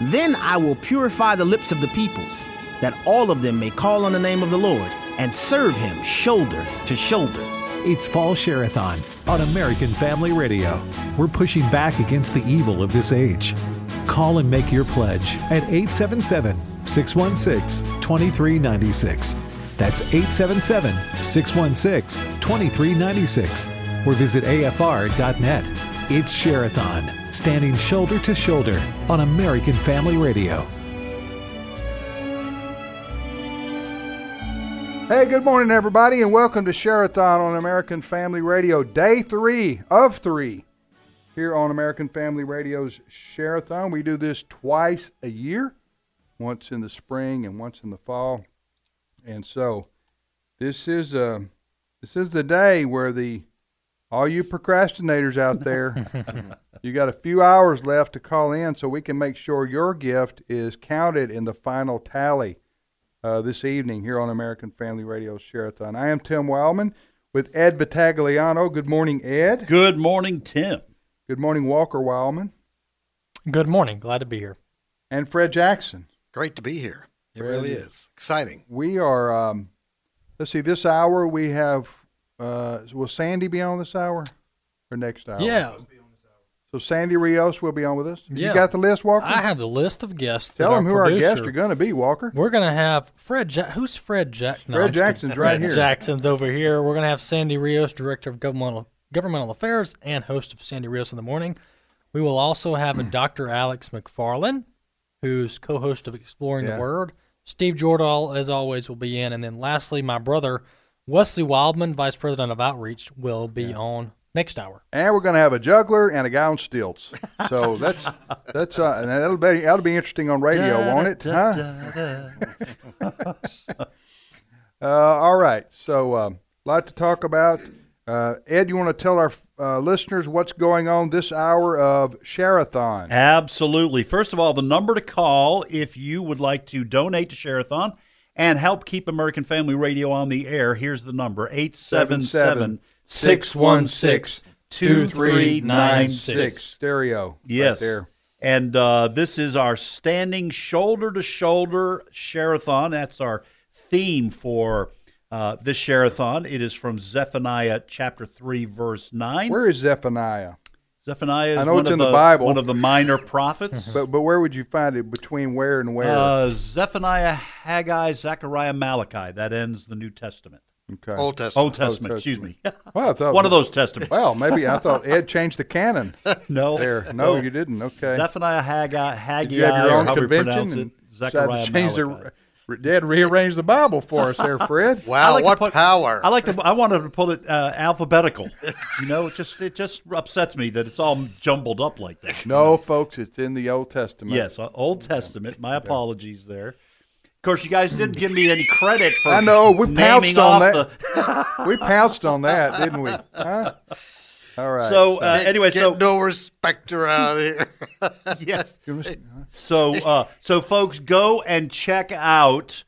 Then I will purify the lips of the peoples, that all of them may call on the name of the Lord and serve him shoulder to shoulder. It's Fall Share-a-thon on American Family Radio. We're pushing back against the evil of this age. Call and make your pledge at 877-616-2396. That's 877-616-2396. Or visit afr.net. It's Share-a-thon, standing shoulder to shoulder on American Family Radio. Hey, good morning, everybody, and welcome to Share-a-thon on American Family Radio, day 3 of 3 here on American Family Radio's Share-a-thon. We do this twice a year, once in the spring and once in the fall. And so this is the day where all you procrastinators out there, you got a few hours left to call in so we can make sure your gift is counted in the final tally this evening here on American Family Radio's Share-a-thon. I am Tim Wildman with Ed Battagliano. Good morning, Ed. Good morning, Tim. Good morning, Walker Wildman. Good morning. Glad to be here. And Fred Jackson. Great to be here. It really is. Exciting. We are, let's see, this hour we have, will Sandy be on this hour or next hour? Yeah. So Sandy Rios will be on with us. Yeah. You got the list, Walker? I have the list of guests. Tell them who producer, our guests are going to be, Walker. We're going to have Fred. Who's Fred Jackson? Fred Jackson's right Fred here. Jackson's over here. We're going to have Sandy Rios, Director of Governmental Affairs and host of Sandy Rios in the Morning. We will also have Dr. Alex McFarland, who's co-host of Exploring the Word. Steve Jordahl, as always, will be in. And then lastly, my brother, Wesley Wildman, Vice President of Outreach, will be on next hour. And we're going to have a juggler and a guy on stilts. So that's and that'll be interesting on radio, won't it? All right. So a lot to talk about. Ed, you want to tell our listeners what's going on this hour of Share-a-thon? Absolutely. First of all, the number to call if you would like to donate to Share-a-thon and help keep American Family Radio on the air. Here's the number, 877-616-2396. Stereo. Yes. Right there. And this is our standing shoulder-to-shoulder Share-a-thon. That's our theme for this Share-a-thon. It is from Zephaniah chapter 3, verse 9. Where is Zephaniah? Zephaniah is I know it's in the Bible. One of the minor prophets. But where would you find it? Between where and where? Zephaniah, Haggai, Zechariah, Malachi. That ends the New Testament. Okay. Old Testament. Old Testament, excuse me. Well, I thought, one of those testaments. Well, maybe I thought Ed changed the canon. No. There. No, you didn't. Okay. Zephaniah, Haggai, Did you have your own or convention it, and Zechariah, decided to Malachi. Dad rearranged the Bible for us there, Fred. Wow, what power. I wanted to put it alphabetical. You know, it just upsets me that it's all jumbled up like that. No, folks, it's in the Old Testament. Yes, Old Testament. My apologies there. Of course, you guys didn't give me any credit for I know, we pounced on that. the... We pounced on that, didn't we? Huh? All right. So anyway, Get no respect around here. Yes. So folks, go and check out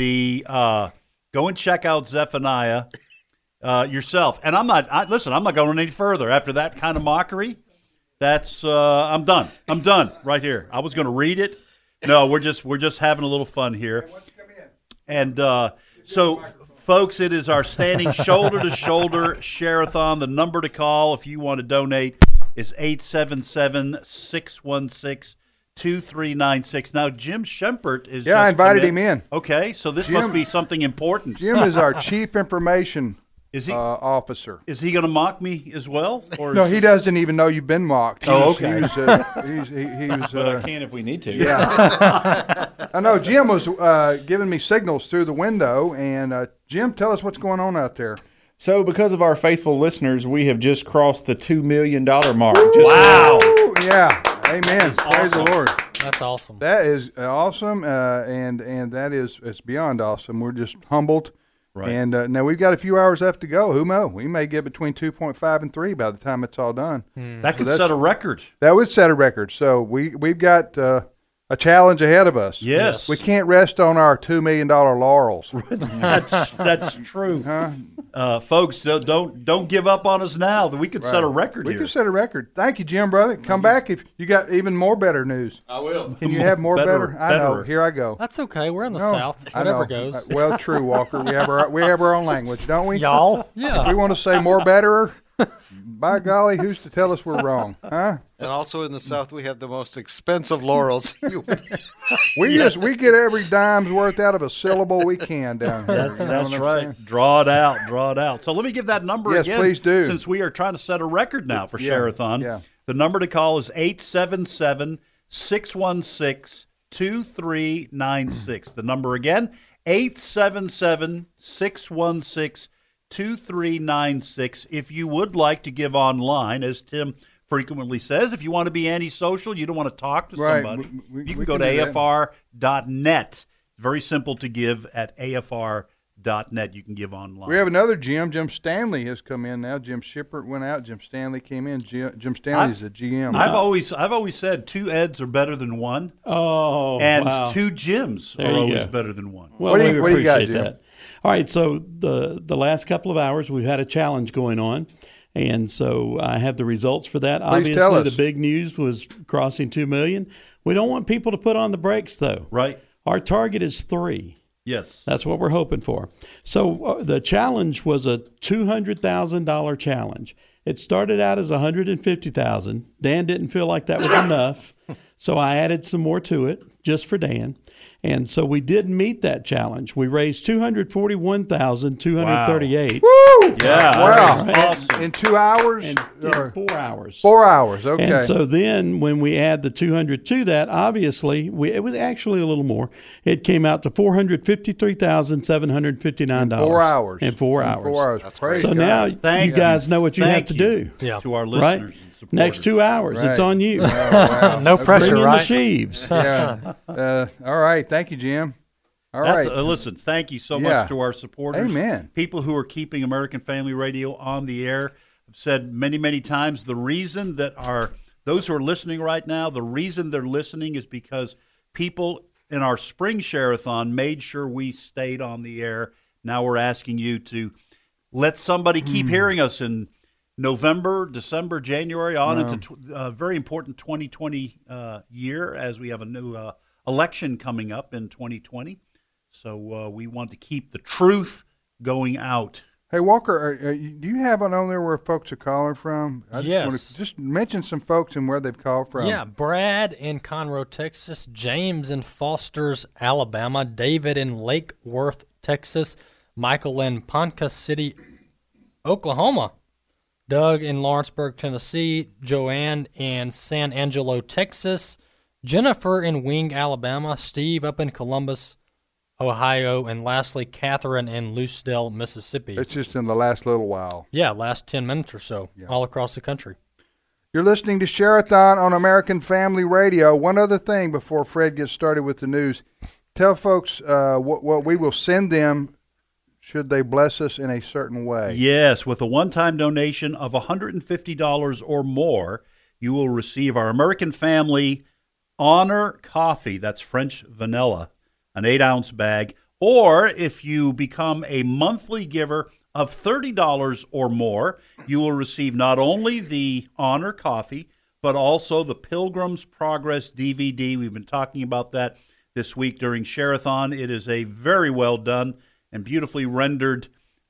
Zephaniah yourself. And I'm not going any further after that kind of mockery. That's I'm done. I'm done right here. I was going to read it. No, we're just having a little fun here. And so. Folks, it is our standing shoulder-to-shoulder Share-a-thon. The number to call if you want to donate is 877-616-2396. Now, Jim Shempert is I invited him in. Okay, so this must be something important. Jim is our Chief Information officer. Is he going to mock me as well? Or no, he doesn't even know you've been mocked. Okay. He was, but I can if we need to. Yeah. I know Jim was giving me signals through the window. And Jim, tell us what's going on out there. So because of our faithful listeners, we have just crossed the $2 million mark. Wow. Yeah. Amen. Praise the Lord. That's awesome. That is awesome. And it's beyond awesome. We're just humbled. Right. And now we've got a few hours left to go. Who knows? We may get between 2.5 and 3 by the time it's all done. That could set a record. That would set a record. So we've got a a challenge ahead of us. Yes. We can't rest on our $2 million laurels. That's true. Folks, don't give up on us now. We could set a record We here. could set a record. Thank you, Jim, brother. Come back if you got even more better news. I will. Can you have more better? I know. Betterer. Here I go. That's okay. We're in the No, South. I Whatever know. goes. Well, true, Walker. We have our own language, don't we? Y'all? If Yeah. we want to say more betterer, by golly, who's to tell us we're wrong? Huh? And also in the South, we have the most expensive laurels. We get every dime's worth out of a syllable we can down here. You know That's what I'm right. saying? Draw it out. So let me give that number Yes, again. please do. Since we are trying to set a record now for Yeah, Share-a-thon. yeah. The number to call is 877-616-2396. The number again, 877-616-2396. If you would like to give online, as Tim frequently says, if you want to be antisocial, you don't want to talk to Right. somebody, We you can can go to do that. afr.net. Very simple to give at afr.net. You can give online. We have another Jim. Jim Stanley has come in now. Jim Shippert went out. Jim Stanley came in. Jim Stanley's the GM. I've always said 2 Eds are better than 1, Oh, and wow. 2 Jims There are you always go. better than 1. Well, What do we you got, appreciate Jim? that. All right, so the last couple of hours we've had a challenge going on, and so I have the results for that. Please tell Obviously, us. the big news was crossing 2 million. We don't want people to put on the brakes, though. Right? Our target is 3. Yes. That's what we're hoping for. So the challenge was a $200,000 challenge. It started out as $150,000. Dan didn't feel like that was enough, so I added some more to it just for Dan. And so we did meet that challenge. We raised $241,238 Yeah. Wow. That's awesome. In 2 hours? in Or 4 hours. 4 hours. Okay. And so then when we add the 200 to that, obviously, it was actually a little more. It came out to $453,759. 4 hours. In 4 hours. 4 hours. Praise So God. now Thank you guys know what you have Thank to you do. Yeah. to our Right? listeners and supporters. Next 2 hours, it's Right. on you. No pressure, Bring in right? the sheaves. Yeah. All right. Thank you, Jim. All right. Listen, thank you so Yeah. much to our supporters. Amen. People who are keeping American Family Radio on the air. I've said many, many times the reason that those who are listening right now, the reason they're listening is because people in our spring Share-a-thon made sure we stayed on the air. Now we're asking you to let somebody keep hearing us in November, December, January, on into a very important 2020 year, as we have a new election coming up in 2020. So we want to keep the truth going out. Hey, Walker, do you have one on there where folks are calling from? I Yes. just mention some folks and where they've called from. Yeah, Brad in Conroe, Texas, James in Foster's, Alabama, David in Lake Worth, Texas, Michael in Ponca City, Oklahoma, Doug in Lawrenceburg, Tennessee, Joanne in San Angelo, Texas, Jennifer in Wing, Alabama, Steve up in Columbus, Ohio, and lastly, Catherine in Lucedale, Mississippi. It's just in the last little while. Yeah, last 10 minutes or so, all across the country. You're listening to Share-a-thon on American Family Radio. One other thing before Fred gets started with the news. Tell folks what we will send them should they bless us in a certain way. Yes, with a one-time donation of $150 or more, you will receive our American Family Honor Coffee. That's French vanilla, an 8-ounce bag. Or if you become a monthly giver of $30 or more, you will receive not only the Honor Coffee, but also the Pilgrim's Progress DVD. We've been talking about that this week during Share-a-thon. It is a very well done and beautifully rendered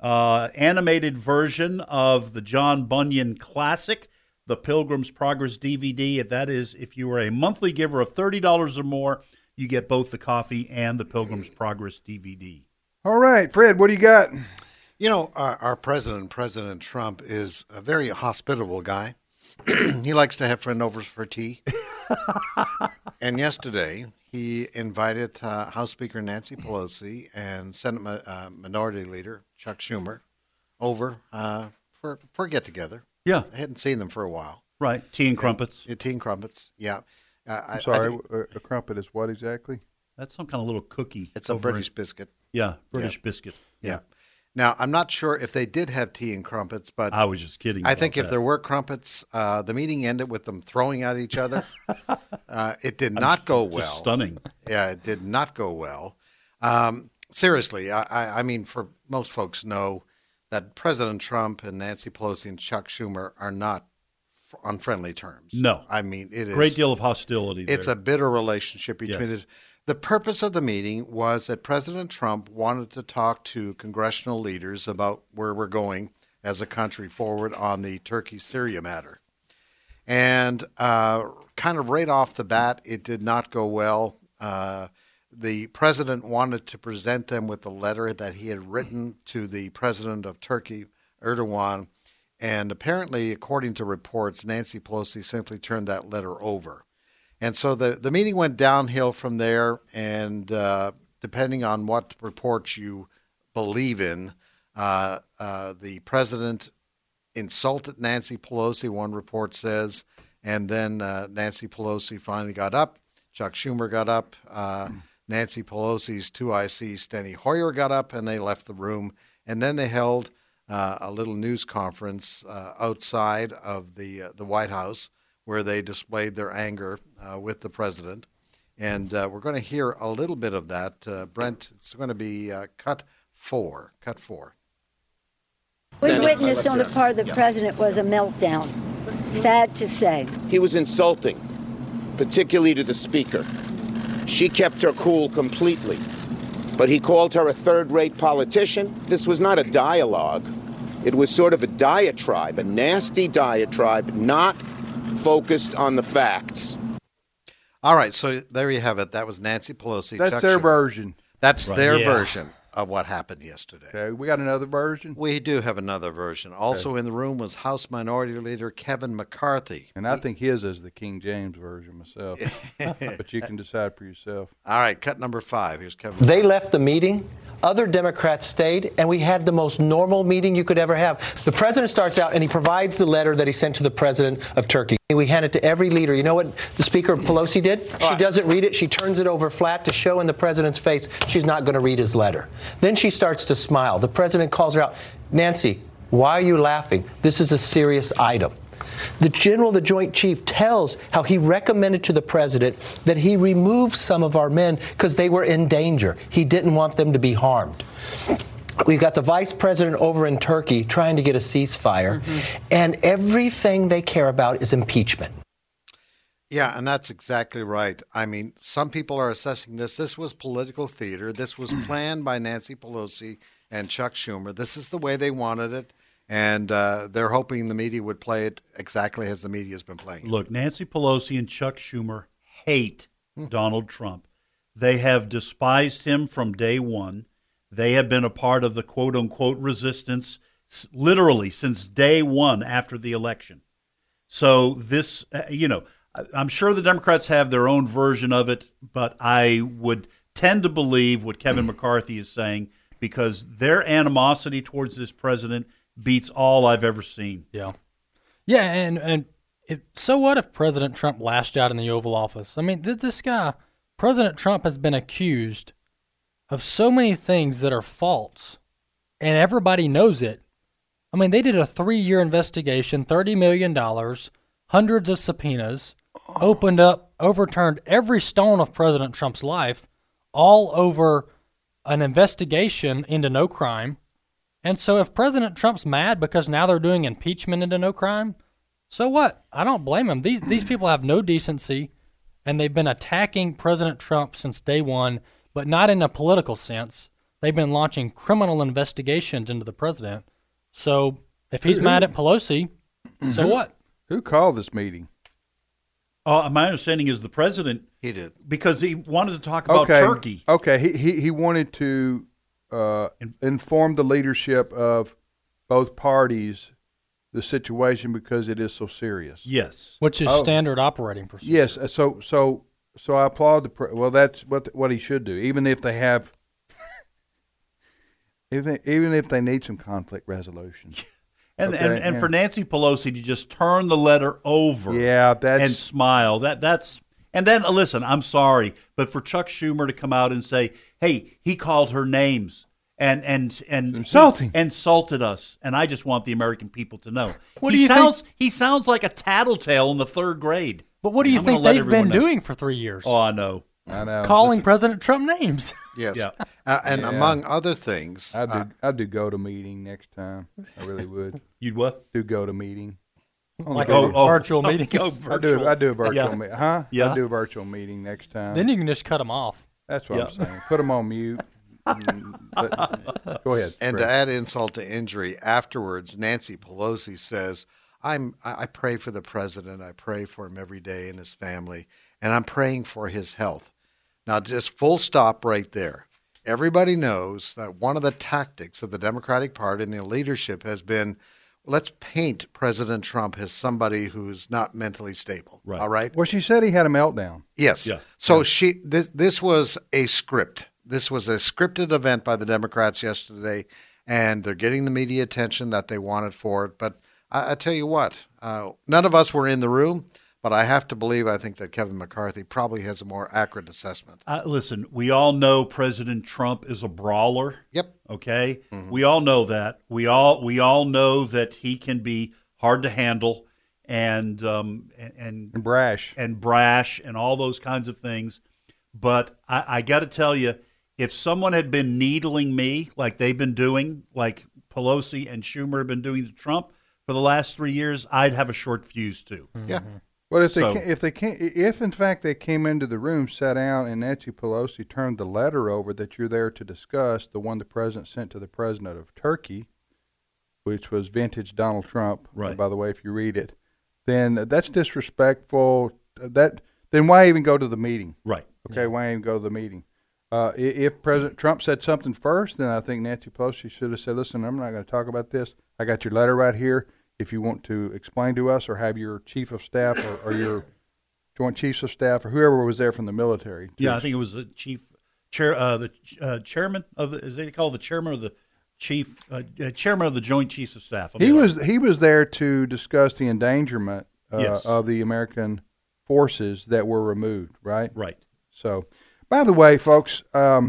animated version of the John Bunyan classic, the Pilgrim's Progress DVD. That is, if you are a monthly giver of $30 or more, you get both the coffee and the Pilgrim's Progress DVD. All right, Fred, what do you got? You know, our president, President Trump, is a very hospitable guy. He likes to have friend overs for tea. And yesterday, he invited House Speaker Nancy Pelosi and Senate Minority Leader Chuck Schumer over for a get-together. Yeah, I hadn't seen them for a while. right. Tea and crumpets. Tea and crumpets, yeah. I'm sorry, a crumpet is what exactly? That's some kind of little cookie. It's a over British in- biscuit. Yeah, British biscuit. Yeah. Now, I'm not sure if they did have tea and crumpets, but I was just kidding. I think about if there were crumpets, the meeting ended with them throwing at each other. It did not go well. Just stunning. Yeah, it did not go well. Seriously, I mean, for most folks know that President Trump and Nancy Pelosi and Chuck Schumer are not on friendly terms. No. I mean, it is. Great deal of hostility there. It's a bitter relationship between Yes. the purpose of the meeting was that President Trump wanted to talk to congressional leaders about where we're going as a country forward on the Turkey-Syria matter. And kind of right off the bat, it did not go well. The president wanted to present them with the letter that he had written to the president of Turkey, Erdogan, and apparently, according to reports, Nancy Pelosi simply turned that letter over. And so the meeting went downhill from there, and depending on what reports you believe in, the president insulted Nancy Pelosi, one report says, and then Nancy Pelosi finally got up. Chuck Schumer got up. Nancy Pelosi's 2IC, Steny Hoyer, got up, and they left the room. And then they held a little news conference outside of the White House where they displayed their anger with the president. And we're going to hear a little bit of that. Brent, it's going to be cut four. We witnessed on the part of the president was a meltdown. Sad to say. He was insulting, particularly to the speaker. She kept her cool completely. But he called her a third-rate politician. This was not a dialogue. It was sort of a diatribe, a nasty diatribe, not focused on the facts. All right, so there you have it. That was Nancy Pelosi. That's Chuck their Schumer. version. That's their version of what happened yesterday. Okay, we got another version? We do have another version. Also in the room was House Minority Leader Kevin McCarthy. And I think his is the King James version myself. But you can decide for yourself. All right, cut number 5. Here's Kevin. They left the meeting. Other Democrats stayed, and we had the most normal meeting you could ever have. The president starts out, and he provides the letter that he sent to the president of Turkey. We hand it to every leader. You know what the Speaker Pelosi did? She doesn't read it. She turns it over flat to show in the president's face she's not going to read his letter. Then she starts to smile. The president calls her out. Nancy, why are you laughing? This is a serious item. The general, the Joint Chief, tells how he recommended to the president that he remove some of our men because they were in danger. He didn't want them to be harmed. We've got the vice president over in Turkey trying to get a ceasefire, and everything they care about is impeachment. Yeah, and that's exactly right. I mean, some people are assessing this. This was political theater. This was planned by Nancy Pelosi and Chuck Schumer. This is the way they wanted it. And they're hoping the media would play it exactly as the media has been playing it. Look, Nancy Pelosi and Chuck Schumer hate Donald Trump. They have despised him from day one. They have been a part of the quote-unquote resistance literally since day one after the election. So this, I'm sure the Democrats have their own version of it, but I would tend to believe what Kevin McCarthy is saying because their animosity towards this president beats all I've ever seen. Yeah, and so what if President Trump lashed out in the Oval Office? I mean, this guy, President Trump, has been accused of so many things that are false, and everybody knows it. I mean, they did a 3-year investigation, $30 million, hundreds of subpoenas, overturned every stone of President Trump's life, all over an investigation into no crime. And so if President Trump's mad because now they're doing impeachment into no crime, so what? I don't blame him. These people have no decency, and they've been attacking President Trump since day one, but not in a political sense. They've been launching criminal investigations into the president. So if he's mad at Pelosi, so what? Who called this meeting? My understanding is the president. He did. Because he wanted to talk about Turkey. Okay, he wanted to inform the leadership of both parties the situation because it is so serious. Yes, which is standard operating procedure. Yes, so I applaud well, that's what he should do, even if they have, even if they need some conflict resolution. And for Nancy Pelosi to just turn the letter over, and smile. That's and then listen. I'm sorry, but for Chuck Schumer to come out and say, "Hey, he called her names," and insulting. He insulted us, and I just want the American people to know. What do you think? He sounds like a tattletale in the third grade. But what do you think they've been doing for 3 years? Oh, I know. Calling President Trump names. Yes. And among other things. I'd do GoToMeeting next time. I really would. You'd what? Do GoToMeeting. Like a virtual meeting? I do a virtual meeting. Huh? Yeah. I do a virtual meeting next time. Then you can just cut them off. That's what I'm saying. Put them on mute. Go ahead. And Fred. to add insult to injury, afterwards, Nancy Pelosi says, I pray for the president. I pray for him every day and his family, and I'm praying for his health. Now, just full stop right there. Everybody knows that one of the tactics of the Democratic Party and the leadership has been, let's paint President Trump as somebody who's not mentally stable. Right. All right? Well, she said he had a meltdown. Yes. Yeah. So this was a script. This was a scripted event by the Democrats yesterday, and they're getting the media attention that they wanted for it. But I tell you what, none of us were in the room, but I have to believe, I think that Kevin McCarthy probably has a more accurate assessment. Listen, we all know President Trump is a brawler. Yep. Okay? Mm-hmm. We all know that. We all know that he can be hard to handle and brash and all those kinds of things. But I got to tell you, if someone had been needling me like they've been doing, like Pelosi and Schumer have been doing to Trump for the last 3 years, I'd have a short fuse too. Mm-hmm. Yeah. Well, if in fact they came into the room, sat down, and Nancy Pelosi turned the letter over that you're there to discuss, the one the president sent to the president of Turkey, which was vintage Donald Trump, right? By the way, if you read it, then that's disrespectful. Then why even go to the meeting? Right. Okay, yeah. Why even go to the meeting? If President Trump said something first, then I think Nancy Pelosi should have said, listen, I'm not going to talk about this. I got your letter right here. If you want to explain to us or have your chief of staff or your joint chiefs of staff or whoever was there from the military. Yeah, I think it was the chairman of the, is they called the chairman of the chairman of the Joint Chiefs of Staff. He was there to discuss the endangerment of the American forces that were removed, right? Right. So, by the way, folks,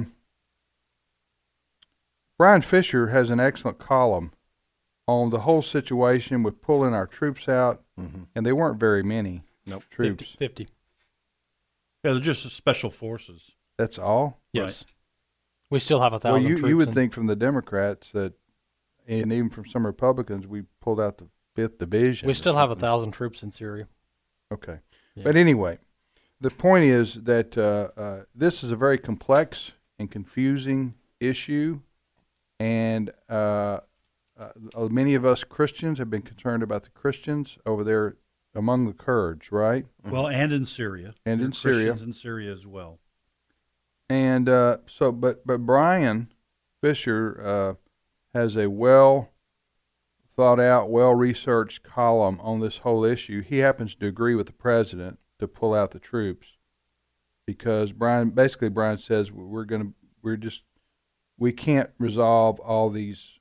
Brian Fisher has an excellent column on the whole situation with pulling our troops out, and they weren't very many troops. 50. Yeah, they're just special forces. That's all? Yes. Right. We still have 1,000 troops. Well, you would think from the Democrats that, and even from some Republicans, we pulled out the 5th Division. We still have 1,000 troops in Syria. Okay. Yeah. But anyway, the point is that this is a very complex and confusing issue, and many of us Christians have been concerned about the Christians over there among the Kurds, right? Well, and in Syria. And in Syria. Christians in Syria as well. And but Brian Fisher has a well thought out, well researched column on this whole issue. He happens to agree with the president to pull out the troops because Brian says we can't resolve all these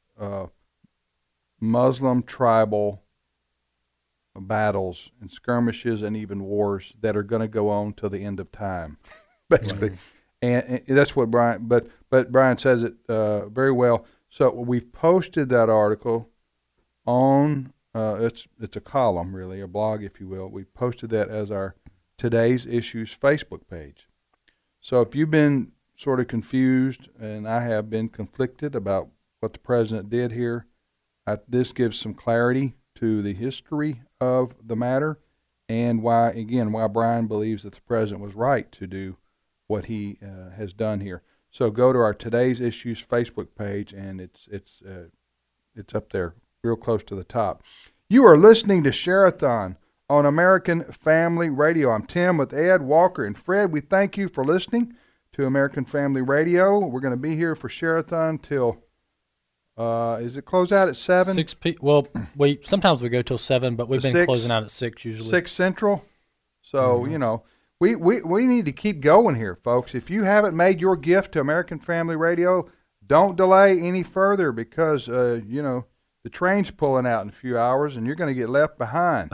Muslim tribal battles and skirmishes and even wars that are going to go on till the end of time, basically. Mm-hmm. And that's what Brian, but Brian says it very well. So we've posted that article on, it's a column really, a blog if you will. We posted that as our Today's Issues Facebook page. So if you've been sort of confused, and I have been conflicted about what the president did here, this gives some clarity to the history of the matter and why Brian believes that the president was right to do what he has done here. So go to our Today's Issues Facebook page, and it's up there real close to the top. You are listening to Share-a-thon on American Family Radio. I'm Tim with Ed, Walker, and Fred. We thank you for listening to American Family Radio. We're going to be here for Share-a-thon till, is it close out at 7? 6 Well, sometimes we go till 7, but we've been closing out at 6 usually. 6 Central. So, we need to keep going here, folks. If you haven't made your gift to American Family Radio, don't delay any further because, the train's pulling out in a few hours and you're going to get left behind.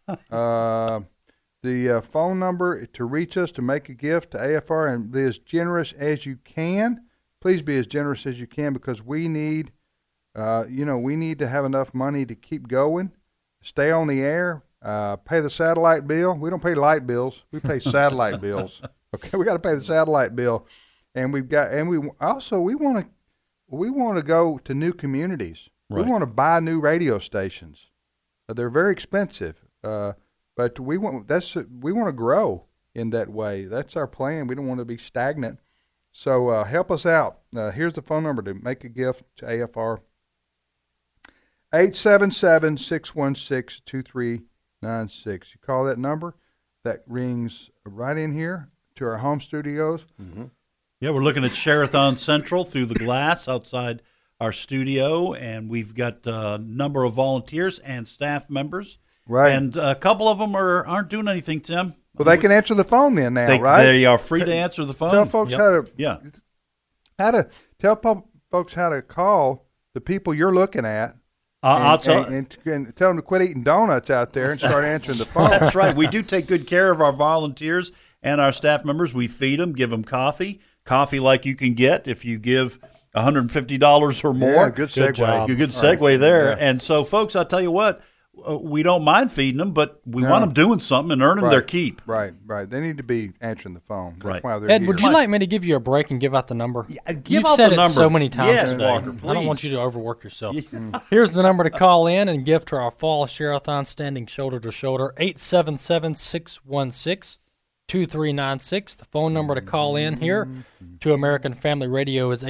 The phone number to reach us to make a gift to AFR and be as generous as you can. please be as generous as you can, because we need, we need to have enough money to keep going, stay on the air, pay the satellite bill. We don't pay light bills. We pay satellite bills. Okay, we got to pay the satellite bill, and we want to go to new communities. Right. We want to buy new radio stations. They're very expensive, but we want to grow in that way. That's our plan. We don't want to be stagnant. So help us out. Here's the phone number to make a gift to AFR. 877-616-2396. You call that number. That rings right in here to our home studios. Mm-hmm. Yeah, we're looking at Sherathon Central through the glass outside our studio, and we've got a number of volunteers and staff members. Right. And a couple of them aren't doing anything, Tim. Well, they can answer the phone then now, right? They are free to answer the phone. Tell folks Yep. folks how to call the people you're looking at. I'll tell and tell them to quit eating donuts out there and start answering the phone. That's right. We do take good care of our volunteers and our staff members. We feed them, give them coffee like you can get if you give $150 or more. Yeah, good segue. Good segue there. Yeah. And so, folks, I'll tell you what, we don't mind feeding them, but we want them doing something and earning their keep. Right. They need to be answering the phone. That's right. why they're Ed, here. would you like me to give you a break and give out the number? You've out said the it number. so many times Yes, today. Walker, I don't please. want you to overwork yourself. Here's the number to call in and give to our fall Sherathon standing shoulder to shoulder, 877-616-2396. The phone number to call in here to American Family Radio is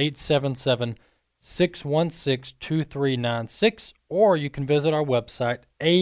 877-616-2396, or you can visit our website,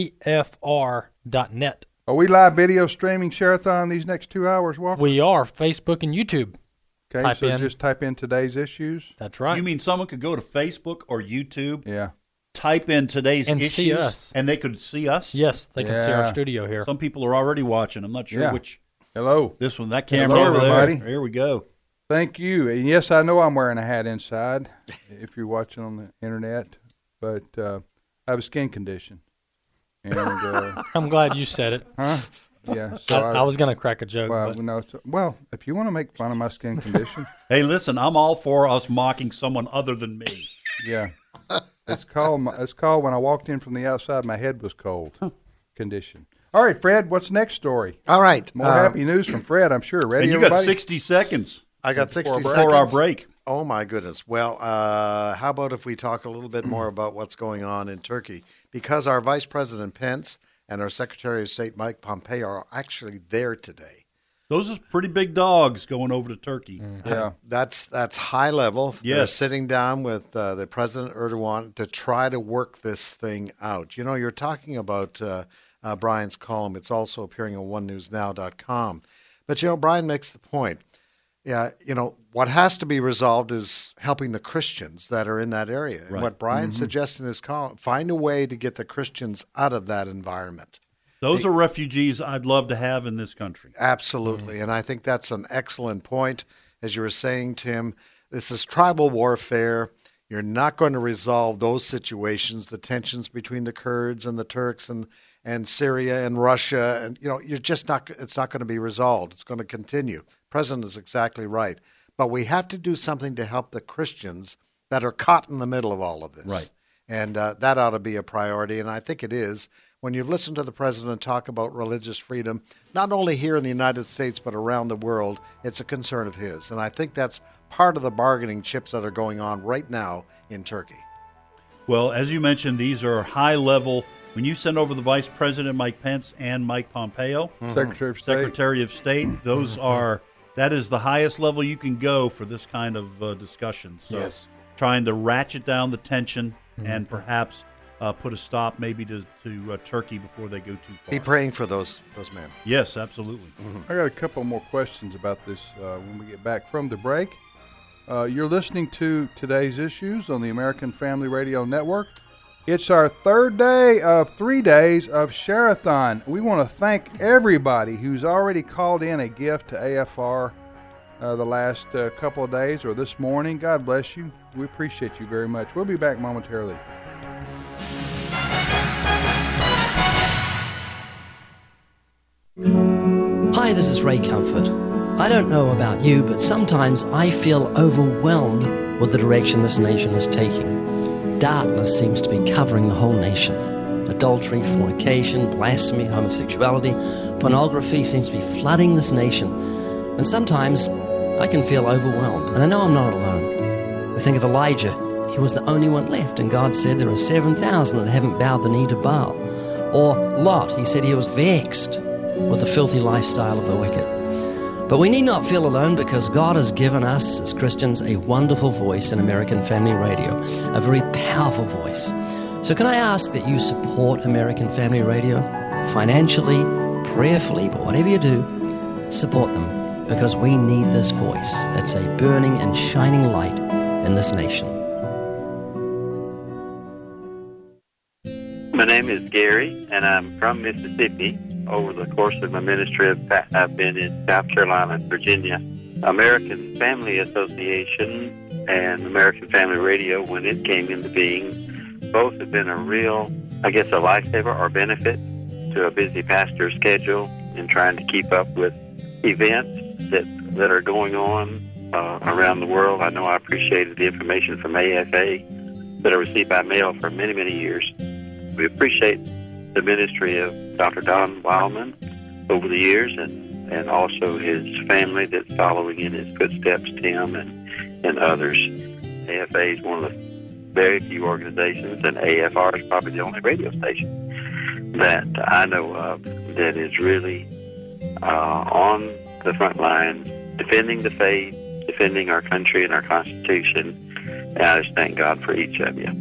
afr.net. Are we live video streaming Sherathon these next 2 hours, Walker? We are, Facebook and YouTube. Okay, just type in today's issues. That's right. You mean someone could go to Facebook or YouTube, Yeah. type in today's And issues, see us. and they could see us? Yes, they can see our Yeah. studio here. Some people are already watching. I'm not sure Yeah. which. Hello. This one, that camera Hello, over everybody. there. Here we go. Thank you. And yes, I know I'm wearing a hat inside if you're watching on the internet, but I have a skin condition. And I'm glad you said it. huh? Yeah. So I was going to crack a joke. well, but no, well, if you want to make fun of my skin condition, Hey, listen, I'm all for us mocking someone other than me. yeah. It's called when I walked in from the outside, my head was cold condition. All right, Fred, what's next story? All right. More happy news from Fred, I'm sure. Ready, And you everybody? got 60 seconds. I got 60 before seconds. our break. Oh, my goodness. Well, how about if we talk a little bit more about what's going on in Turkey? Because our Vice President Pence and our Secretary of State Mike Pompeo are actually there today. Those are pretty big dogs going over to Turkey. Yeah. That's high level. They're Yes. sitting down with the President Erdogan to try to work this thing out. You know, you're talking about Brian's column. It's also appearing on onenewsnow.com. But, you know, Brian makes the point. Yeah, you know, what has to be resolved is helping the Christians that are in that area. Right. And what Brian suggests in his column, find a way to get the Christians out of that environment. Those are refugees I'd love to have in this country. Absolutely. And I think that's an excellent point. As you were saying, Tim, this is tribal warfare. You're not going to resolve those situations, the tensions between the Kurds and the Turks and Syria and Russia. And, you know, it's not going to be resolved. It's going to continue. President is exactly right. But we have to do something to help the Christians that are caught in the middle of all of this. Right. And that ought to be a priority. And I think it is. When you've listened to the president talk about religious freedom, not only here in the United States, but around the world, it's a concern of his. And I think that's part of the bargaining chips that are going on right now in Turkey. Well, as you mentioned, these are high level. When you send over the Vice President Mike Pence and Mike Pompeo, Secretary of State, those are, that is the highest level you can go for this kind of discussion. So Yes. trying to ratchet down the tension and perhaps put a stop maybe to Turkey before they go too far. Be praying for those men. Yes, absolutely. I got a couple more questions about this when we get back from the break. You're listening to today's issues on the American Family Radio Network. It's our third day of 3 days of Sherathon. We want to thank everybody who's already called in a gift to AFR the last couple of days or this morning. God bless you. We appreciate you very much. We'll be back momentarily. Hi, this is Ray Comfort. I don't know about you, but sometimes I feel overwhelmed with the direction this nation is taking. Darkness seems to be covering the whole nation. Adultery, fornication, blasphemy, homosexuality, pornography seems to be flooding this nation. And sometimes I can feel overwhelmed, and I know I'm not alone. We think of Elijah. He was the only one left, and God said there are 7,000 that haven't bowed the knee to Baal. Or Lot, he said he was vexed with the filthy lifestyle of the wicked. But we need not feel alone, because God has given us as Christians a wonderful voice in American Family Radio, a very powerful voice. So can I ask that you support American Family Radio financially, prayerfully, but whatever you do, support them, because we need this voice. It's a burning and shining light in this nation. My name is Gary, and I'm from Mississippi. Over the course of my ministry, I've been in South Carolina and Virginia. American Family Association and American Family Radio, when it came into being, both have been a real, a lifesaver or benefit to a busy pastor's schedule in trying to keep up with events that are going on around the world. I know I appreciated the information from AFA that I received by mail for many, many years. We appreciate the ministry of Dr. Don Wildman over the years, and also his family that's following in his footsteps, Tim and others. AFA is one of the very few organizations, and AFR is probably the only radio station that I know of that is really on the front line, defending the faith, defending our country and our Constitution. And I just thank God for each of you.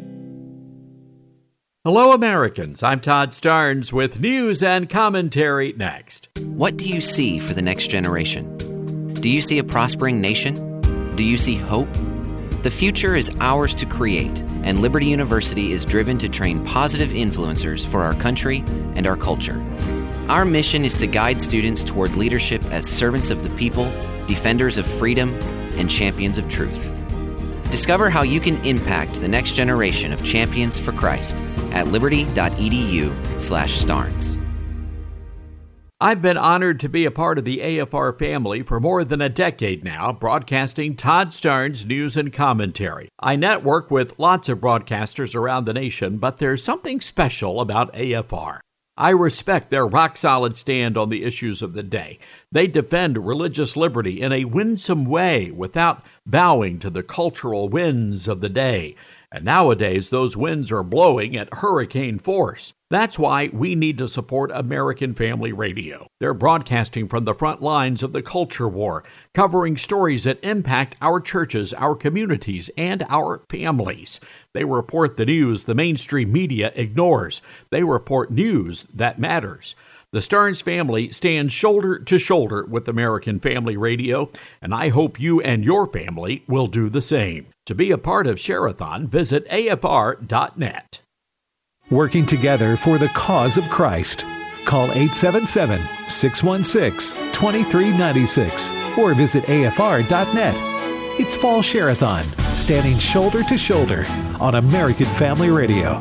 Hello, Americans. I'm Todd Starnes with news and commentary next. What do you see for the next generation? Do you see a prospering nation? Do you see hope? The future is ours to create, and Liberty University is driven to train positive influencers for our country and our culture. Our mission is to guide students toward leadership as servants of the people, defenders of freedom, and champions of truth. Discover how you can impact the next generation of champions for Christ at liberty.edu/Starnes. I've been honored to be a part of the AFR family for more than a decade now, broadcasting Todd Starnes news and commentary. I network with lots of broadcasters around the nation, but there's something special about AFR. I respect their rock-solid stand on the issues of the day. They defend religious liberty in a winsome way without bowing to the cultural winds of the day. And nowadays, those winds are blowing at hurricane force. That's why we need to support American Family Radio. They're broadcasting from the front lines of the culture war, covering stories that impact our churches, our communities, and our families. They report the news the mainstream media ignores. They report news that matters. The Starnes family stands shoulder to shoulder with American Family Radio, and I hope you and your family will do the same. To be a part of Share-a-thon, visit afr.net. Working together for the cause of Christ. Call 877-616-2396 or visit afr.net. It's Fall Share-a-thon, standing shoulder to shoulder on American Family Radio.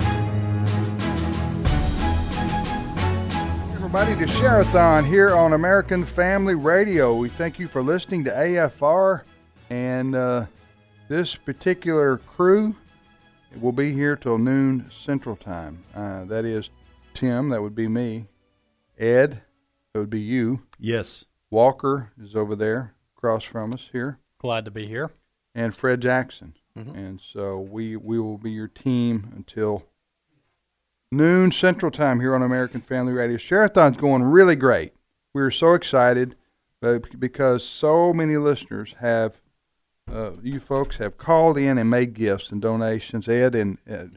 Everybody to Share-a-thon here on American Family Radio. We thank you for listening to AFR, and this particular crew will be here till noon Central Time. That is Tim, that would be me. Ed, that would be you. Yes. Walker is over there across from us here. Glad to be here. And Fred Jackson. Mm-hmm. And so we will be your team until noon Central Time here on American Family Radio. Share-a-thon's going really great. We're so excited because so many listeners have, you folks have called in and made gifts and donations, Ed, and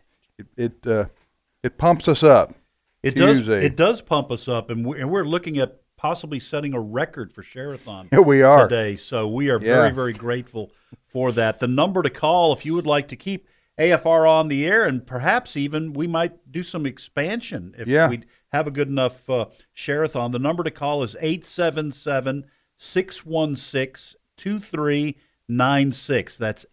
it pumps us up. It does. It does pump us up, and we're looking at possibly setting a record for Share-a-thon we are today. So we are very, very grateful for that. The number to call if you would like to keep AFR on the air, and perhaps even we might do some expansion if we have a good enough Share-a-thon. The number to call is 877-616-2396. That's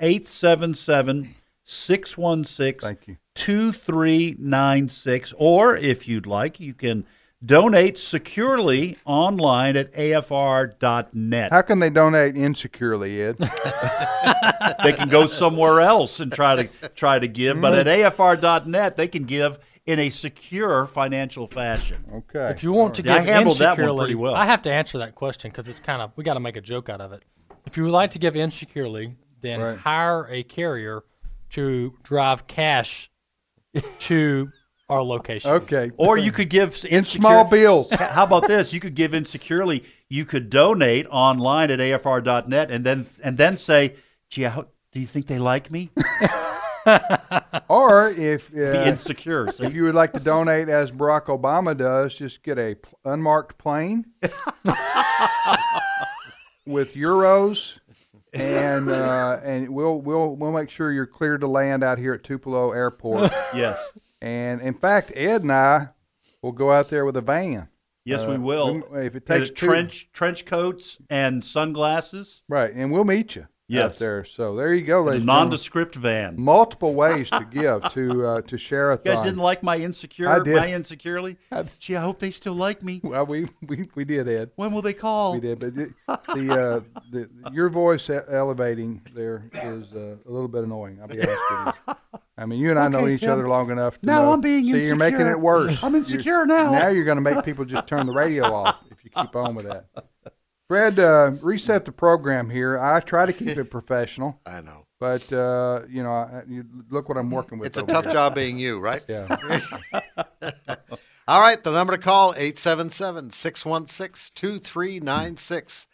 877-616-2396. Or if you'd like, you can Donate securely online at afr.net. How can they donate insecurely, Ed? They can go somewhere else and try to give, but at afr.net they can give in a secure financial fashion. Okay. If you want to give I handled that one insecurely, pretty well. I have to answer that question because it's kind of we got to make a joke out of it. If you would like to give insecurely, then hire a carrier to drive cash to our location. Okay. Or you could give in small bills. How about this? You could give insecurely. You could donate online at afr.net and then say, "Gee, do you think they like me?" Or if be insecure. See? If you would like to donate as Barack Obama does, just get a unmarked plane with euros, and we'll make sure you're cleared to land out here at Tupelo Airport. Yes. And in fact, Ed and I will go out there with a van. Yes, we will. If it takes trench coats and sunglasses. Right, and we'll meet you out there. So there you go, ladies. A nondescript van. Multiple ways to give to Share-a-thon. You guys didn't like my insecure? I did. My insecurely? Gee, I hope they still like me. Well, we did, Ed. When will they call? We did, but the your voice elevating there is a little bit annoying. I'll be honest with you. I mean, you and I know each other long enough to know. I'm being insecure. See, you're making it worse. I'm insecure now. Now you're going to make people just turn the radio off if you keep on with that. Fred, reset the program here. I try to keep it professional. I know. But, look what I'm working with. It's a tough job being you, right? Yeah. All right, the number to call, 877-616-2396,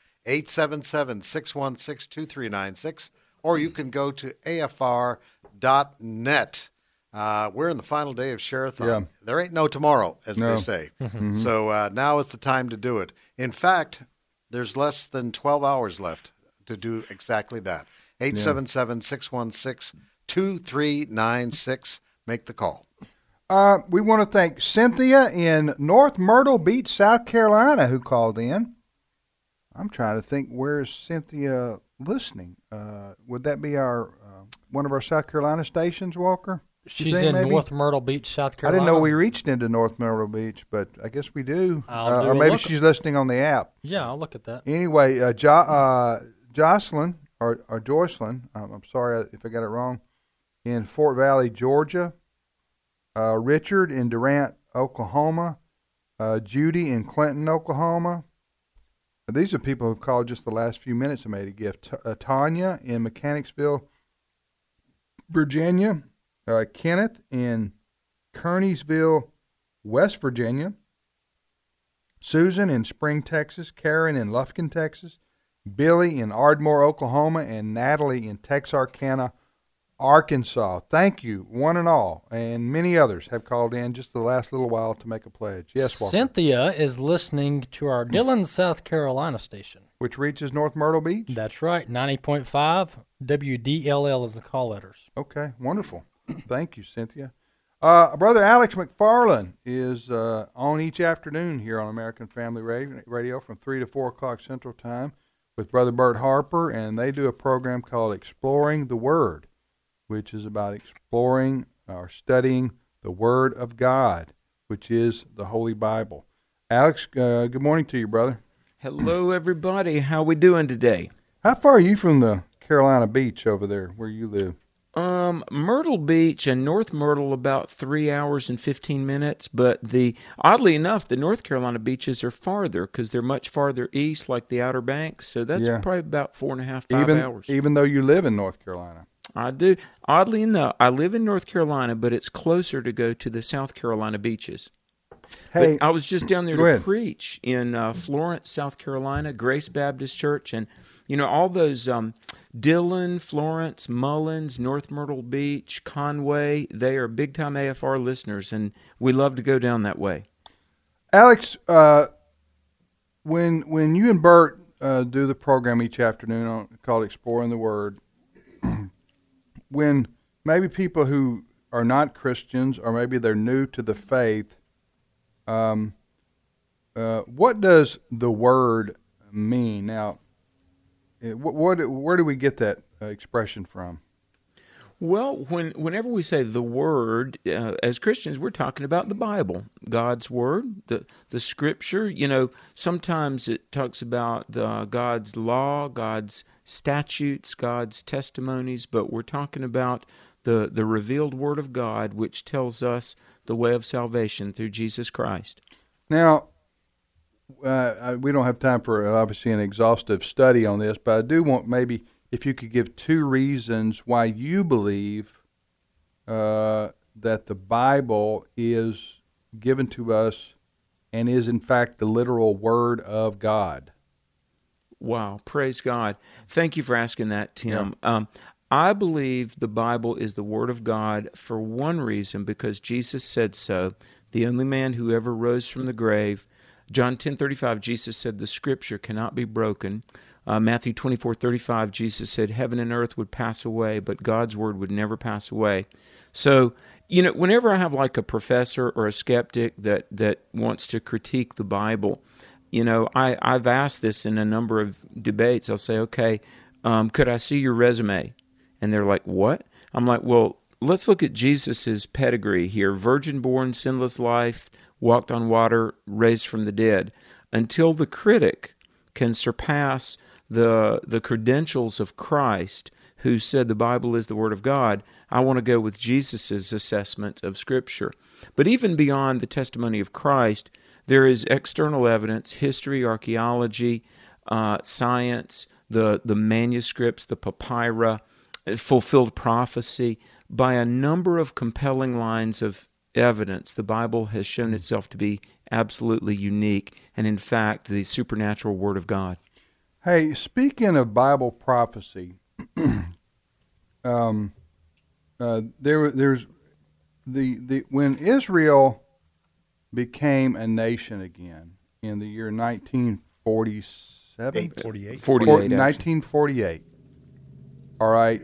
877-616-2396, or you can go to afr.net. We're in the final day of Share-a-thon. Yeah. There ain't no tomorrow, as they say. Mm-hmm. So now is the time to do it. In fact, there's less than 12 hours left to do exactly that. 877-616-2396. Make the call. We want to thank Cynthia in North Myrtle Beach, South Carolina, who called in. I'm trying to think, where's Cynthia listening? Would that be our one of our South Carolina stations, Walker? She's in North Myrtle Beach, South Carolina. I didn't know we reached into North Myrtle Beach, but I guess we do. I'll or maybe she's listening on the app. Yeah, I'll look at that. Anyway, Jocelyn, or Joycelyn, I'm sorry if I got it wrong, in Fort Valley, Georgia. Richard in Durant, Oklahoma. Judy in Clinton, Oklahoma. These are people who've called just the last few minutes and made a gift. Tanya in Mechanicsville, Virginia. Kenneth in Kearneysville, West Virginia. Susan in Spring, Texas. Karen in Lufkin, Texas. Billy in Ardmore, Oklahoma. And Natalie in Texarkana, Arkansas. Thank you, one and all. And many others have called in just the last little while to make a pledge. Yes, Walker. Cynthia is listening to our Dillon, South Carolina station. Which reaches North Myrtle Beach? That's right, 90.5. WDLL is the call letters. Okay, wonderful. Thank you, Cynthia. Brother Alex McFarland is on each afternoon here on American Family Radio from 3 to 4 o'clock Central Time with Brother Bert Harper, and they do a program called Exploring the Word, which is about exploring or studying the Word of God, which is the Holy Bible. Alex, good morning to you, brother. Hello, everybody. How we doing today? How far are you from the Carolina beach over there where you live? Myrtle Beach and North Myrtle about 3 hours and 15 minutes, but oddly enough, the North Carolina beaches are farther because they're much farther east, like the Outer Banks, so that's probably about 4.5, 5 hours. Even though you live in North Carolina? I do. Oddly enough, I live in North Carolina, but it's closer to go to the South Carolina beaches. Hey, but I was just down there to preach in Florence, South Carolina, Grace Baptist Church, and all those Dillon, Florence, Mullins, North Myrtle Beach, Conway, they are big-time AFR listeners, and we love to go down that way. Alex, when you and Bert do the program each afternoon called Exploring the Word, when maybe people who are not Christians or maybe they're new to the faith, what does the Word mean? Now, where do we get that expression from? Well, whenever we say the Word, as Christians, we're talking about the Bible, God's Word, the Scripture. You know, sometimes it talks about God's law, God's statutes, God's testimonies, but we're talking about the revealed Word of God, which tells us the way of salvation through Jesus Christ. Now, we don't have time for, obviously, an exhaustive study on this, but I do want maybe if you could give 2 reasons why you believe that the Bible is given to us and is, in fact, the literal Word of God. Wow, praise God. Thank you for asking that, Tim. Yeah. I believe the Bible is the Word of God for one reason, because Jesus said so. The only man who ever rose from the grave. John 10:35, Jesus said the Scripture cannot be broken. Matthew 24:35, Jesus said heaven and earth would pass away, but God's Word would never pass away. So, you know, whenever I have like a professor or a skeptic that wants to critique the Bible, you know, I've asked this in a number of debates. I'll say, okay, could I see your resume? And they're like, what? I'm like, well, let's look at Jesus's pedigree here. Virgin born, sinless life, walked on water, raised from the dead. Until the critic can surpass the credentials of Christ, who said the Bible is the Word of God, I want to go with Jesus' assessment of Scripture. But even beyond the testimony of Christ, there is external evidence, history, archaeology, science, the manuscripts, the papyri, fulfilled prophecy. By a number of compelling lines of evidence, the Bible has shown itself to be absolutely unique and, in fact, the supernatural Word of God. Hey, speaking of Bible prophecy, there's when Israel became a nation again in the year 1947, 1948. All right.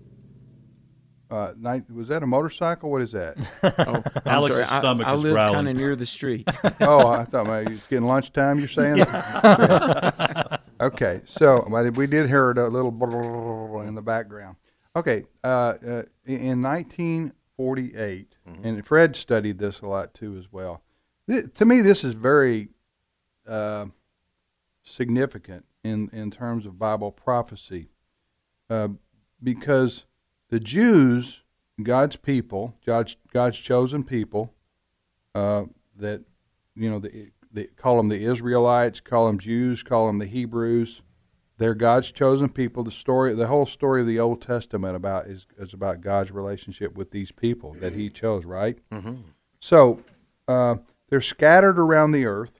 Was that a motorcycle? What is that? Alex's stomach I is live growling. kind of near the street. Oh, I thought maybe it's getting lunchtime, you're saying? Yeah. Okay, so we did hear a little in the background. Okay, in 1948, and Fred studied this a lot too as well. To me, this is very significant in terms of Bible prophecy, because the Jews, God's people, God's chosen people, that, you know, they call them the Israelites, call them Jews, call them the Hebrews. They're God's chosen people. The whole story of the Old Testament is about God's relationship with these people that He chose, right? Mm-hmm. So they're scattered around the earth,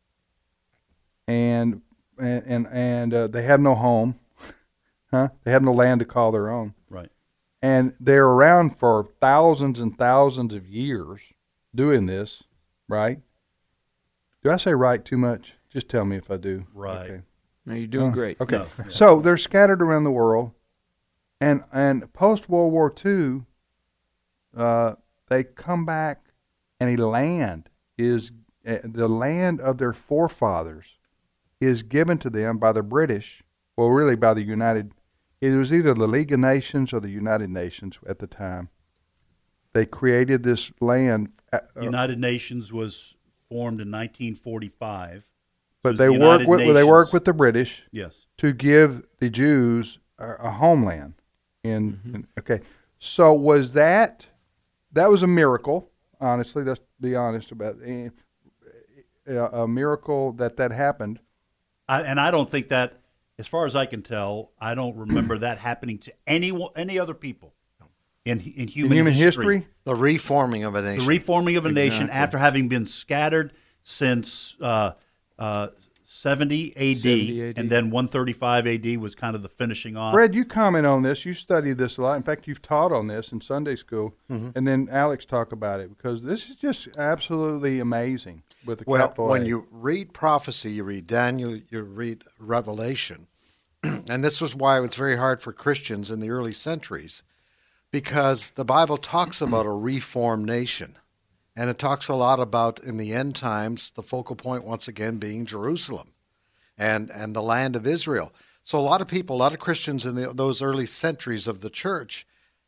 and they have no home, huh? They have no land to call their own, right? And they're around for thousands and thousands of years doing this, right? Do I say right too much? Just tell me if I do. Right. Okay. No, you're doing great. Okay. No, yeah. So they're scattered around the world, and post World War II, they come back, and the land of their forefathers is given to them by the British. Well, really by the United. It was either the League of Nations or the United Nations at the time. They created this land. United Nations was formed in 1945. But they work with the British, yes, to give the Jews a homeland. Okay, so was that was a miracle? Honestly, let's be honest about it. A miracle that happened. I don't think that, as far as I can tell, I don't remember that happening to any other people in human history. The reforming of a nation. The reforming of a nation Exactly. after having been scattered since 70 AD, and then 135 AD was kind of the finishing off. Fred, you comment on this. You studied this a lot. In fact, you've taught on this in Sunday school, and then Alex talk about it, because this is just absolutely amazing with the capital A. When you read prophecy, you read Daniel, you read Revelation, and this was why it was very hard for Christians in the early centuries, because the Bible talks about a reformed nation. And it talks a lot about, in the end times, the focal point once again being Jerusalem and the land of Israel. So a lot of people, a lot of Christians in those early centuries of the church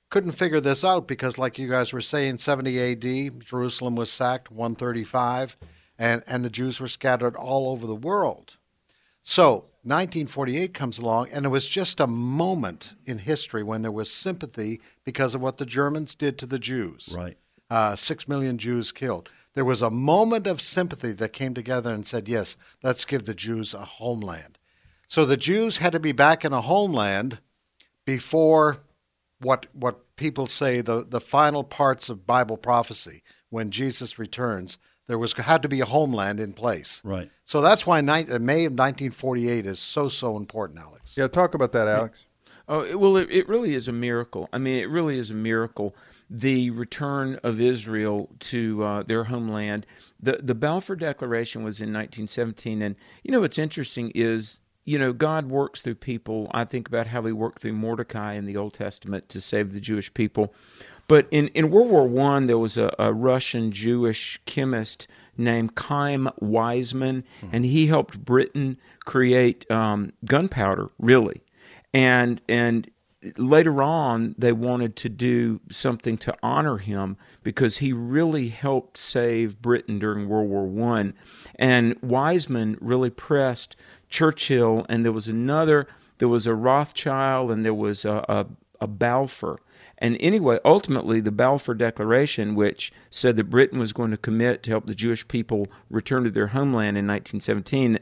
couldn't figure this out because, like you guys were saying, 70 A.D., Jerusalem was sacked, 135, and the Jews were scattered all over the world. So 1948 comes along, and it was just a moment in history when there was sympathy because of what the Germans did to the Jews. Right. 6 million Jews killed. There was a moment of sympathy that came together and said, yes, let's give the Jews a homeland. So the Jews had to be back in a homeland before what people say the final parts of Bible prophecy, when Jesus returns, had to be a homeland in place. Right. So that's why May of 1948 is so important, Alex. Yeah, talk about that, Alex. Oh, well, it really is a miracle. I mean, it really is a miracle, the return of Israel to their homeland. The Balfour Declaration was in 1917, and, what's interesting is, God works through people. I think about how he worked through Mordecai in the Old Testament to save the Jewish people. But in World War I, there was a Russian Jewish chemist named Chaim Weizmann, and he helped Britain create gunpowder, really. And later on, they wanted to do something to honor him because he really helped save Britain during World War I. And Weizmann really pressed Churchill, and there was a Rothschild, and there was a Balfour. And anyway, ultimately, the Balfour Declaration, which said that Britain was going to commit to help the Jewish people return to their homeland in 1917,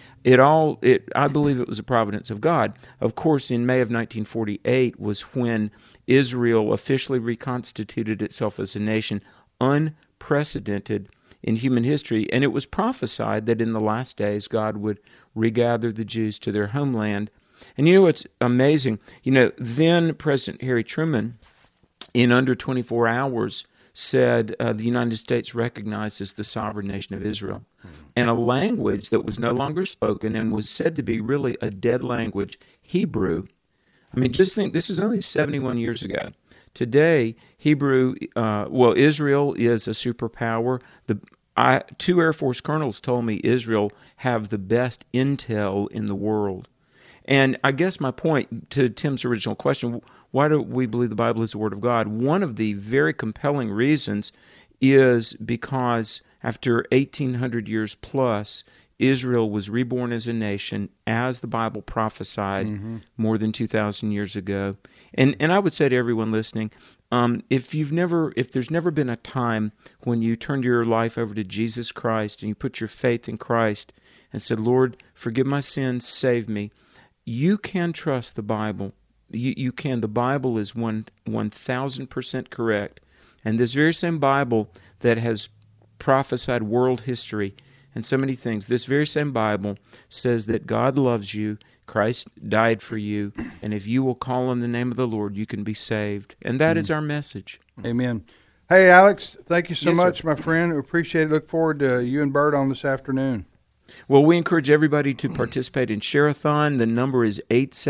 I believe it was a providence of God. Of course, in May of 1948 was when Israel officially reconstituted itself as a nation, unprecedented in human history, and it was prophesied that in the last days God would regather the Jews to their homeland. And what's amazing? Then President Harry Truman, in under 24 hours, said the United States recognizes the sovereign nation of Israel. And a language that was no longer spoken and was said to be really a dead language, Hebrew. I mean, just think, this is only 71 years ago. Today, Hebrew, Israel is a superpower. Two Air Force colonels told me Israel have the best intel in the world. And I guess my point to Tim's original question, why do we believe the Bible is the Word of God? One of the very compelling reasons is because after 1,800 years plus, Israel was reborn as a nation as the Bible prophesied more than 2,000 years ago. And I would say to everyone listening, if there's never been a time when you turned your life over to Jesus Christ and you put your faith in Christ and said, Lord, forgive my sins, save me, you can trust the Bible. You can. The Bible is 1,000% correct. And this very same Bible that has prophesied world history and so many things, this very same Bible says that God loves you, Christ died for you, and if you will call on the name of the Lord, you can be saved. And that is our message. Amen. Hey, Alex, thank you so Yes, much, sir. my friend. We appreciate it. Look forward to you and Bert on this afternoon. Well, we encourage everybody to participate in Share-a-thon. The number is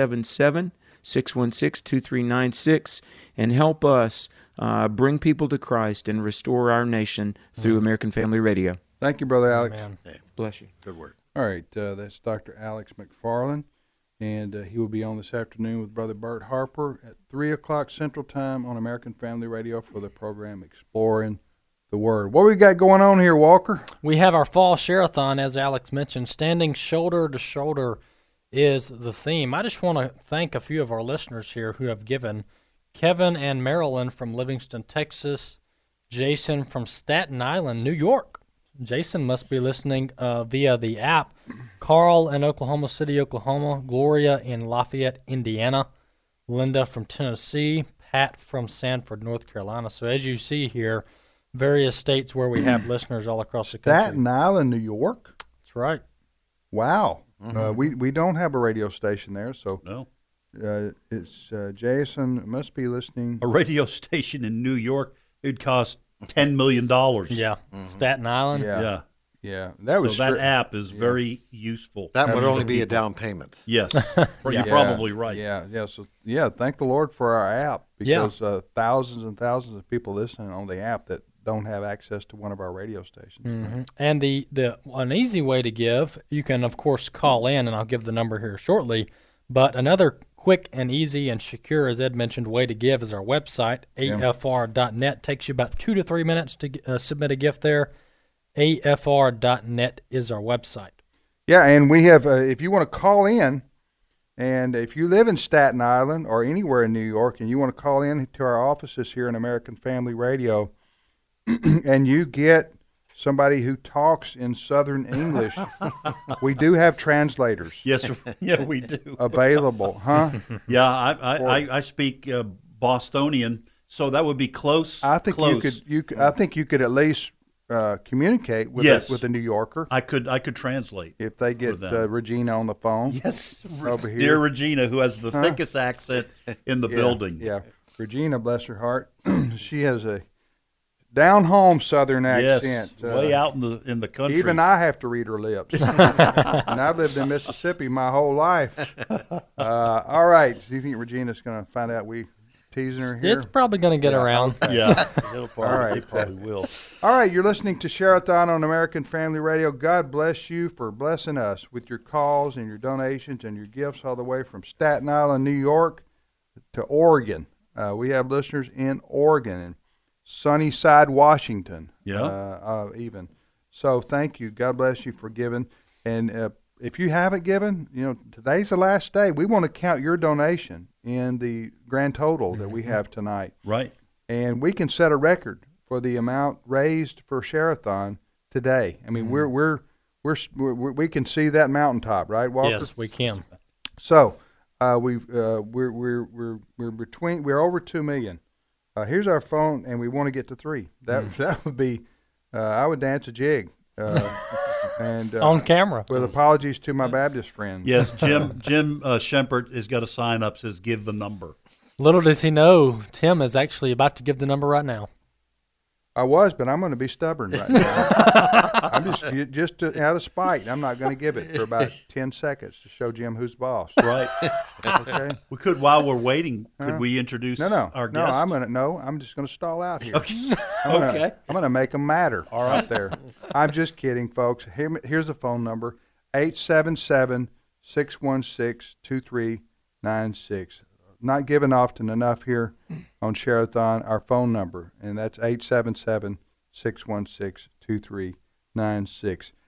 877-616-2396, and help us bring people to Christ and restore our nation through American Family Radio. Thank you, Brother Alex. Hey, bless you. Good word. All right, that's Dr. Alex McFarland, and he will be on this afternoon with Brother Bert Harper at 3 o'clock Central Time on American Family Radio for the program Exploring the Word. What we got going on here, Walker? We have our fall share-a-thon, as Alex mentioned. Standing shoulder to shoulder is the theme. I just want to thank a few of our listeners here who have given. Kevin and Marilyn from Livingston, Texas. Jason from Staten Island, New York. Jason must be listening via the app. Carl in Oklahoma City, Oklahoma. Gloria in Lafayette, Indiana. Linda from Tennessee. Pat from Sanford, North Carolina. So as you see here, various states where we have listeners all across the country. Staten Island, New York? That's right. Wow. We don't have a radio station there, so no. It's Jason must be listening. A radio station in New York, it'd cost $10 million. Yeah. Staten Island? Yeah. That app is very useful. That would only be a down payment. Yes. You're probably right. So thank the Lord for our app, because thousands and thousands of people listening on the app that don't have access to one of our radio stations. Mm-hmm. And an easy way to give, you can, of course, call in, and I'll give the number here shortly, but another quick and easy and secure, as Ed mentioned, way to give is our website, afr.net. Takes you about 2 to 3 minutes to submit a gift there. afr.net is our website. Yeah, and we have, if you want to call in, and if you live in Staten Island or anywhere in New York and you want to call in to our offices here in American Family Radio and you get somebody who talks in Southern English, we do have translators. Yes, yeah, we do. Available, huh? Yeah, I speak Bostonian, so that would be close. I think close. I think you could at least communicate with with a New Yorker. I could translate if they get Regina on the phone. Yes, over here. Dear Regina, who has the thickest accent in the building. Yeah, Regina, bless her heart, she has a down home Southern accent. Yes, way out in the country. Even I have to read her lips. And I've lived in Mississippi my whole life. All right, do you think Regina's going to find out we teasing her here? It's probably going to get around. Okay. Yeah, it probably will. All right, you're listening to Share-a-thon on American Family Radio. God bless you for blessing us with your calls and your donations and your gifts all the way from Staten Island, New York to Oregon. We have listeners in Oregon and Sunnyside, Washington. Yeah. Even. So thank you. God bless you for giving. And if you haven't given, today's the last day. We want to count your donation in the grand total that we have tonight. Right. And we can set a record for the amount raised for Share-a-thon today. I mean, we can see that mountaintop, right, Walker? Yes, we can. So we're over 2 million. Here's our phone, and we want to get to 3. That would be, I would dance a jig. And on camera. With apologies to my Baptist friends. Yes, Jim Shempert has got a sign up says give the number. Little does he know, Tim is actually about to give the number right now. I was, but I'm going to be stubborn right now. I'm just out of spite. I'm not going to give it for about 10 seconds to show Jim who's boss. Right. Okay. We could, while we're waiting, could we introduce our guest? I'm just going to stall out here. Okay. I'm going to make them matter. All right. Out there. I'm just kidding, folks. Here's the phone number: 877-616-2396. Not given often enough here on Share-a-thon, our phone number, and that's 877-616-2396.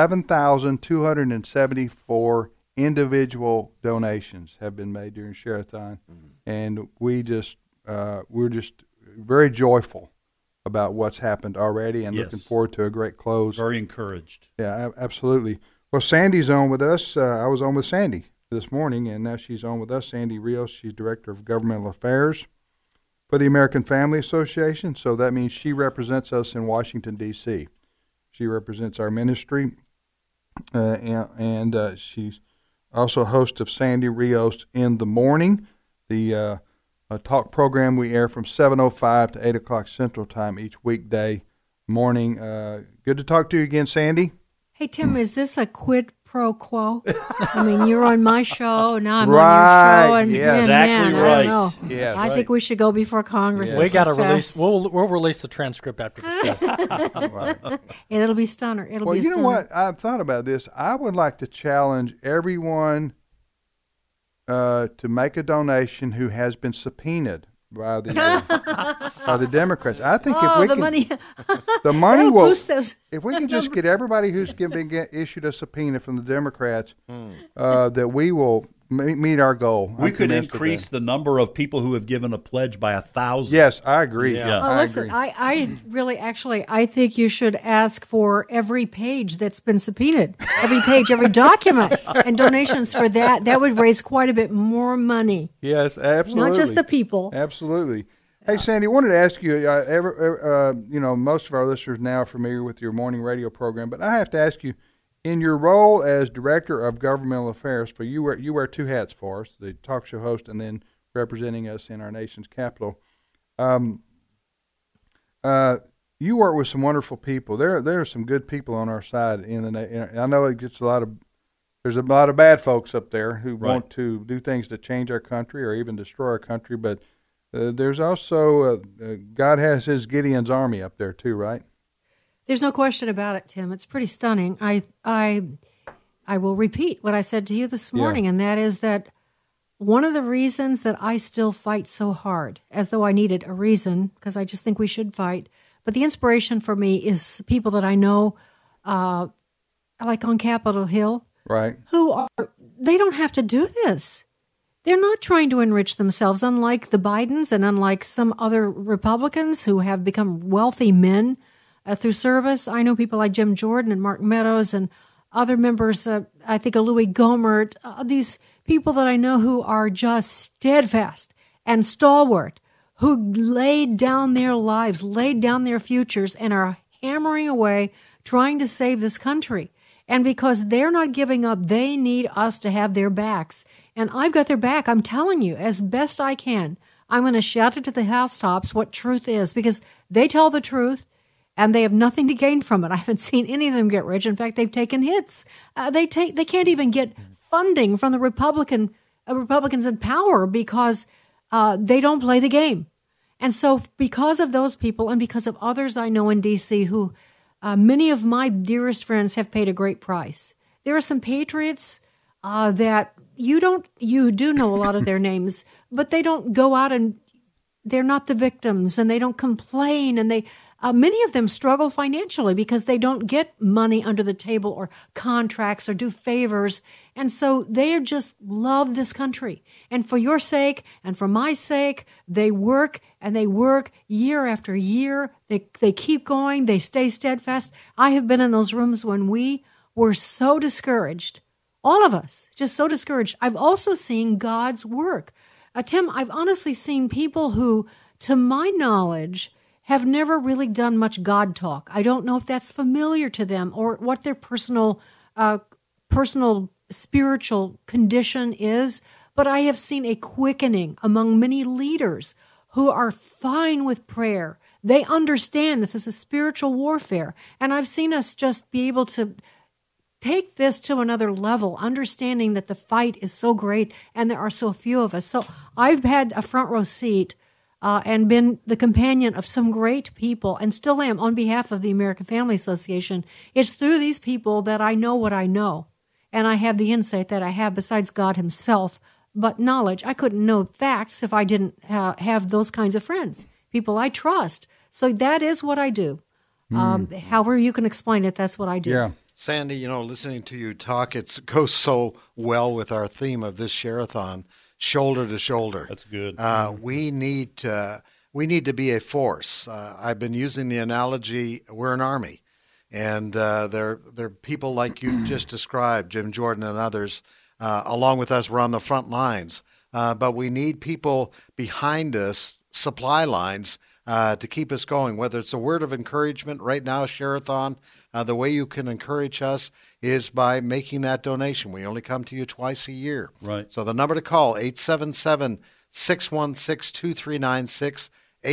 11,274 individual donations have been made during Share-a-thon, and we're just very joyful about what's happened already and looking forward to a great close. Very encouraged. Yeah, absolutely. Well, Sandy's on with us. I was on with Sandy this morning, and now she's on with us. Sandy Rios, she's Director of Governmental Affairs for the American Family Association, so that means she represents us in Washington, D.C. She represents our ministry, and she's also host of Sandy Rios in the Morning, the talk program we air from 7:05 to 8 o'clock Central Time each weekday morning. Good to talk to you again, Sandy. Hey, Tim, is this a quid pro quo? I mean, you're on my show, and now I'm on your show, and exactly man, right. I don't know. Yeah, I think we should go before Congress. We got to release. We'll release the transcript after the show. And it'll be stunner. It'll be. Well, you know what? I've thought about this. I would like to challenge everyone to make a donation who has been subpoenaed by the Democrats. I think if we the money will. If we can just get everybody who's been issued a subpoena from the Democrats, that we will meet our goal. We could increase the number of people who have given a pledge by 1,000. Yes, I agree. Yeah. Oh, listen, I really I think you should ask for every page that's been subpoenaed, every page, every document, and donations for that. That would raise quite a bit more money. Yes, absolutely. Not just the people. Absolutely. Hey, Sandy, I wanted to ask you, most of our listeners now are familiar with your morning radio program, but I have to ask you, in your role as Director of Governmental Affairs, you wear 2 hats for us, the talk show host and then representing us in our nation's capital. You work with some wonderful people. There are some good people on our side. I know it gets there's a lot of bad folks up there who want to do things to change our country or even destroy our country, but there's also, God has his Gideon's army up there too, right? There's no question about it, Tim. It's pretty stunning. I will repeat what I said to you this morning, and that is that one of the reasons that I still fight so hard, as though I needed a reason, because I just think we should fight, but the inspiration for me is people that I know, like on Capitol Hill, right? They don't have to do this. They're not trying to enrich themselves, unlike the Bidens and unlike some other Republicans who have become wealthy men through service. I know people like Jim Jordan and Mark Meadows and other members, I think of Louis Gohmert, these people that I know who are just steadfast and stalwart, who laid down their lives, laid down their futures, and are hammering away trying to save this country. And because they're not giving up, they need us to have their backs. And I've got their back, I'm telling you, as best I can. I'm going to shout it to the housetops what truth is, because they tell the truth, and they have nothing to gain from it. I haven't seen any of them get rich. In fact, they've taken hits. They can't even get funding from the Republicans in power because they don't play the game. And so because of those people and because of others I know in D.C. who many of my dearest friends have paid a great price. There are some patriots that you do know a lot of their names, but they don't go out and they're not the victims, and they don't complain, and many of them struggle financially because they don't get money under the table or contracts or do favors. And so they just love this country. And for your sake and for my sake, they work and they work year after year. They keep going. They stay steadfast. I have been in those rooms when we were so discouraged, all of us, just so discouraged. I've also seen God's work. Tim, I've honestly seen people who, to my knowledge, have never really done much God talk. I don't know if that's familiar to them or what their personal spiritual condition is, but I have seen a quickening among many leaders who are fine with prayer. They understand this is a spiritual warfare, and I've seen us just be able to take this to another level, understanding that the fight is so great and there are so few of us. So I've had a front row seat and been the companion of some great people, and still am on behalf of the American Family Association. It's through these people that I know what I know, and I have the insight that I have besides God himself, but knowledge. I couldn't know facts if I didn't have those kinds of friends, people I trust. So that is what I do. However you can explain it, that's what I do. Yeah. Sandy, listening to you talk, it goes so well with our theme of this share-a-thon, shoulder to shoulder. That's good. We need to be a force. I've been using the analogy, we're an army, and there are people like you just described, Jim Jordan and others, along with us, we're on the front lines. But we need people behind us, supply lines, to keep us going, whether it's a word of encouragement right now, Share-a-thon. The way you can encourage us is by making that donation. We only come to you twice a year. Right. So the number to call, 877-616-2396,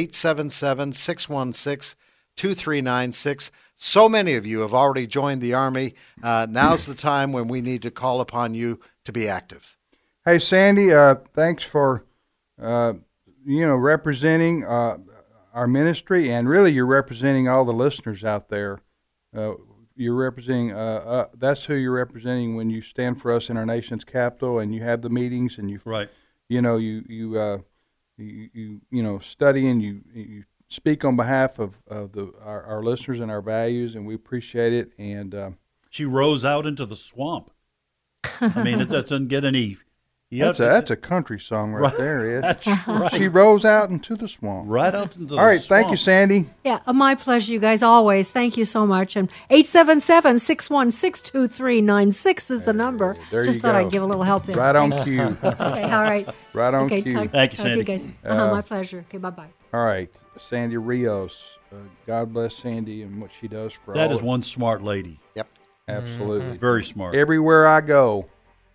877-616-2396. So many of you have already joined the Army. Now's the time when we need to call upon you to be active. Hey, Sandy, thanks for, representing our ministry, and really you're representing all the listeners out there. You're representing, that's who you're representing when you stand for us in our nation's capital, and you have the meetings, and you study, and you speak on behalf of our listeners and our values, and we appreciate it. And she rose out into the swamp. I mean, it doesn't get any. That's a country song right there. That's right. She rose out into the swamp. Right out into the swamp. All right, thank you, Sandy. Yeah, my pleasure, you guys, always. Thank you so much. And 877-616-2396 is the number. There Just you thought go. I'd give a little help there. Right on cue. Okay, all right. Right on cue. Thank you, talk to Sandy. you guys. My pleasure. Okay, bye-bye. All right, Sandy Rios. God bless Sandy and what she does for That all is of- one smart lady. Yep. Absolutely. Very smart. Everywhere I go,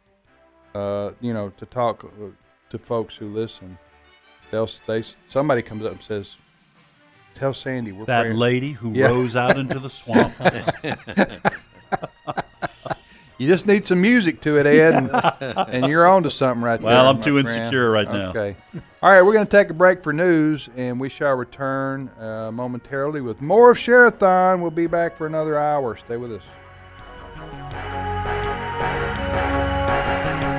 to talk to folks who listen, somebody comes up and says, "Tell Sandy we're That praying." lady who rose out into the swamp. You just need some music to it, Ed, and you're on to something right there. Well, I'm my too friend. insecure right now. Okay. All right, we're going to take a break for news, and we shall return momentarily with more of Share-a-thon. We'll be back for another hour. Stay with us.